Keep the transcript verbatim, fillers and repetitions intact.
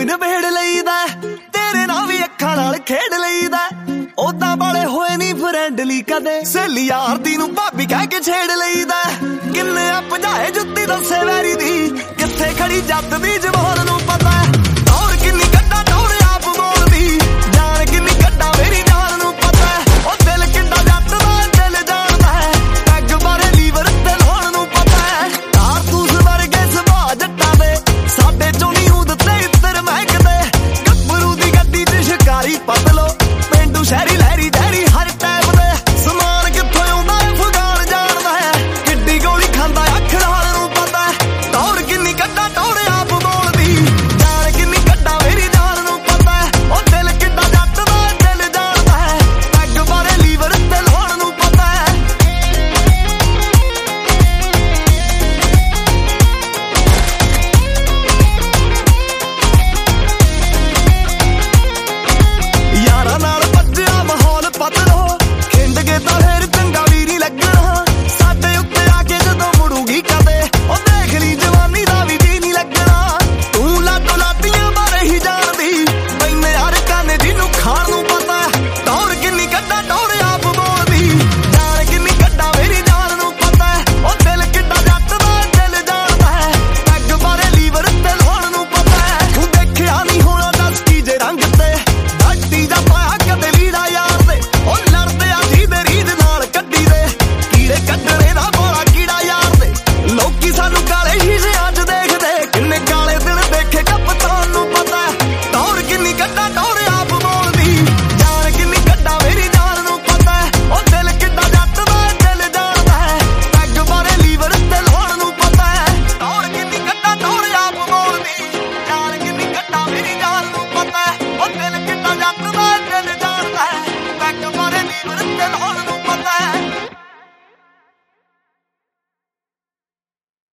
ਕੋਈ ਨਵੇੜ ਲਈਦਾ, ਤੇਰੇ ਨਾਲ ਵੀ ਅੱਖਾਂ ਨਾਲ ਖੇਡ ਲਈਦਾ। ਉਦਾਂ ਵਾਲੇ ਹੋਏ ਨੀ ਫਰੈਂਡਲੀ ਕਦੇ, ਸਹੇਲੀ ਯਾਰ ਦੀ ਨੂੰ ਭਾਬੀ ਕਹਿ ਕੇ ਛੇੜ ਲਈਦਾ। ਕਿੰਨੇ ਆ ਭਜਾਏ ਜੁੱਤੀ ਦੱਸੇ ਵੈਰੀ ਦੀ, ਕਿੱਥੇ ਖੜੀ ਜੱਟ ਦੀ ਜ਼ਬਾਨ ਨੂੰ ਪਤਾ।